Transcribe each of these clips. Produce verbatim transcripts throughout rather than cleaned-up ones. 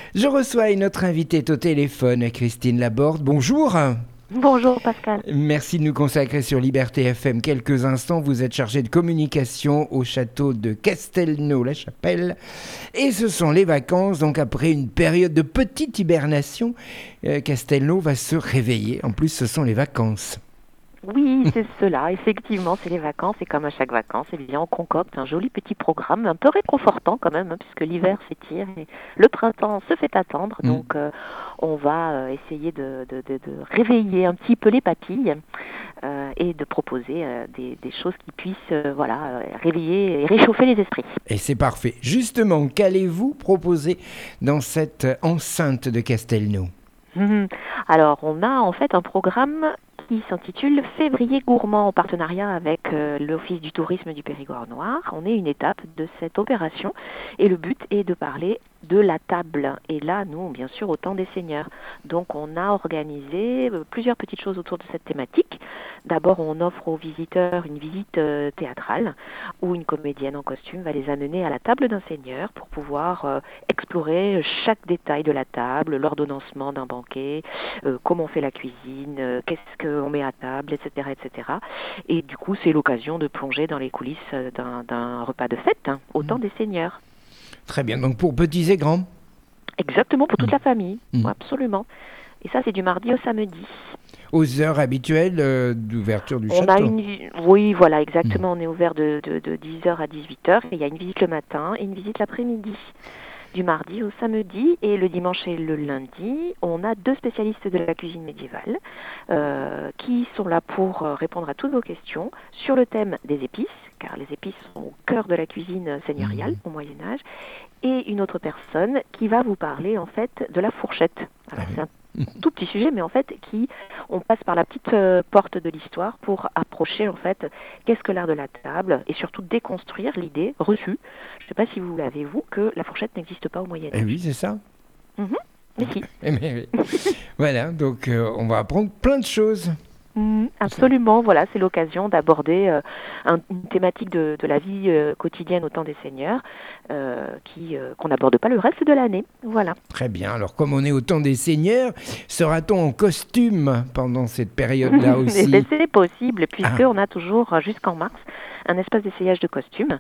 Je reçois une autre invitée au téléphone, Christine Laborde. Bonjour. Bonjour Pascal. Merci de nous consacrer sur Liberté F M quelques instants. Vous êtes chargée de communication au château de Castelnau-la-Chapelle. Et ce sont les vacances. Donc après une période de petite hibernation, euh, Castelnau va se réveiller. En plus, ce sont les vacances. Oui, c'est cela, effectivement, c'est les vacances et comme à chaque vacances, eh bien, on concocte un joli petit programme, un peu réconfortant quand même, hein, puisque l'hiver s'étire et le printemps se fait attendre. Mm. Donc, euh, on va euh, essayer de, de, de, de réveiller un petit peu les papilles euh, et de proposer euh, des, des choses qui puissent euh, voilà, euh, réveiller et réchauffer les esprits. Et c'est parfait. Justement, qu'allez-vous proposer dans cette enceinte de Castelnau ? Mhm. Alors, on a en fait un programme qui s'intitule Février gourmand en partenariat avec euh, l'Office du tourisme du Périgord noir. On est une étape de cette opération et le but est de parler de la table. Et là, nous, bien sûr, au temps des seigneurs. Donc, on a organisé euh, plusieurs petites choses autour de cette thématique. D'abord, on offre aux visiteurs une visite euh, théâtrale où une comédienne en costume va les amener à la table d'un seigneur pour pouvoir euh, explorer chaque détail de la table, l'ordonnancement d'un banquet, euh, comment on fait la cuisine, euh, qu'est-ce qu'on met à table, et cetera, et cetera. Et du coup, c'est l'occasion de plonger dans les coulisses d'un, d'un repas de fête, hein, au temps des seigneurs. Très bien. Donc pour petits et grands ? Exactement, pour toute Mmh. la famille, Mmh. absolument. Et ça, c'est du mardi au samedi. Aux heures habituelles euh, d'ouverture du On a château. une... Oui, voilà, Mmh. exactement. On est ouvert de, de, de dix heures à dix-huit heures. Et il y a une visite le matin et une visite l'après-midi. Du mardi au samedi et le dimanche et le lundi, on a deux spécialistes de la cuisine médiévale euh, qui sont là pour euh, répondre à toutes vos questions sur le thème des épices, car les épices sont au cœur de la cuisine seigneuriale Mmh. au Moyen-Âge, et une autre personne qui va vous parler en fait de la fourchette. Alors Ah oui. c'est un tout petit sujet, mais en fait, qui on passe par la petite euh, porte de l'histoire pour approcher en fait qu'est-ce que l'art de la table et surtout déconstruire l'idée reçue. Je ne sais pas si vous l'avez vous que la fourchette n'existe pas au Moyen Eh Âge. oui, c'est ça. Mhm. Mais si. Eh mais oui. Voilà, donc euh, on va apprendre plein de choses. Mm, absolument, voilà, c'est l'occasion d'aborder euh, un- une thématique de, de la vie euh, quotidienne au temps des seigneurs euh, qui, euh, qu'on n'aborde pas le reste de l'année. Voilà. Très bien. Alors comme on est au temps des seigneurs, sera-t-on en costume pendant cette période-là Eh aussi ? bien, c'est possible, Ah, puisqu'on a toujours euh, jusqu'en mars un espace d'essayage de costumes.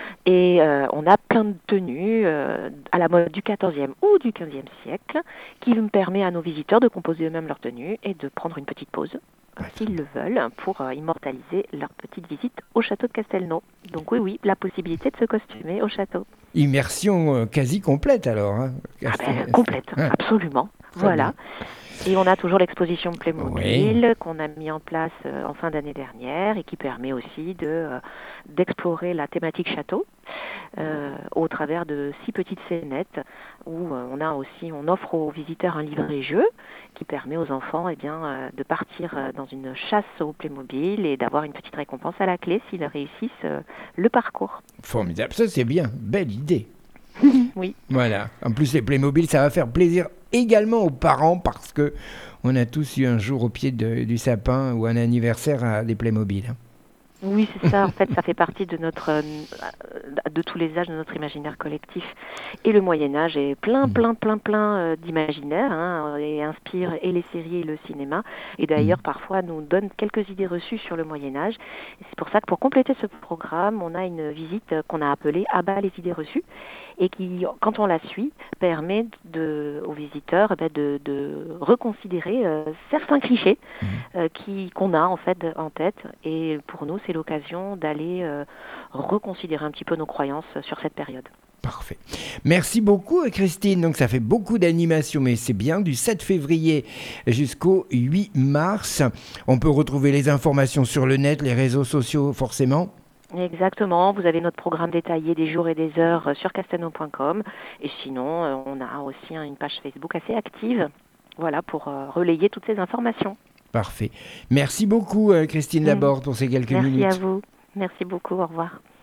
Et euh, on a plein de tenues euh, à la mode du quatorzième ou du quinzième siècle qui nous permet à nos visiteurs de composer eux-mêmes leurs tenues et de prendre une petite pause, euh, s'ils le veulent, pour euh, immortaliser leur petite visite au château de Castelnau. Donc oui, oui, la possibilité de se costumer au château. immersion euh, quasi complète alors. Hein. Ah ben, Castel- complète, Ah, absolument. très Voilà. bien. Et on a toujours l'exposition Oui. Playmobil qu'on a mis en place euh, en fin d'année dernière et qui permet aussi de, euh, d'explorer la thématique château euh, au travers de six petites scénettes où euh, on a aussi, on offre aux visiteurs un livret-jeu qui permet aux enfants eh bien, euh, de partir euh, dans une chasse au Playmobil et d'avoir une petite récompense à la clé s'ils réussissent euh, le parcours. Formidable. Ça c'est bien. Belle idée. Oui. Voilà. En plus, les Playmobil, ça va faire plaisir également aux parents parce que on a tous eu un jour au pied de- du sapin ou un anniversaire à des Playmobil. Hein. Oui, c'est ça. En fait, ça fait partie de notre, euh, de tous les âges de notre imaginaire collectif. Et le Moyen Âge est plein, Mmh. plein, plein, plein euh, d'imaginaire hein, et inspire et les séries et le cinéma. Et d'ailleurs, Mmh. parfois, nous donne quelques idées reçues sur le Moyen Âge. Et c'est pour ça que pour compléter ce programme, on a une visite euh, qu'on a appelée « À bas les idées reçues » et qui, quand on la suit, permet de, aux visiteurs eh ben, de, de reconsidérer euh, certains clichés Mmh. euh, qui, qu'on a en fait en tête. Et pour nous, c'est l'occasion d'aller euh, reconsidérer un petit peu nos croyances sur cette période. Parfait. Merci beaucoup, Christine. Donc, ça fait beaucoup d'animations, mais c'est bien, du sept février jusqu'au huit mars. On peut retrouver les informations sur le net, les réseaux sociaux, forcément. Exactement, vous avez notre programme détaillé des jours et des heures sur castelnau point com et sinon euh, on a aussi hein, une page Facebook assez active voilà, pour euh, relayer toutes ces informations. Parfait. Merci beaucoup, euh, Christine Mm. Laborde, pour ces quelques Merci à minutes. vous, merci beaucoup, au revoir.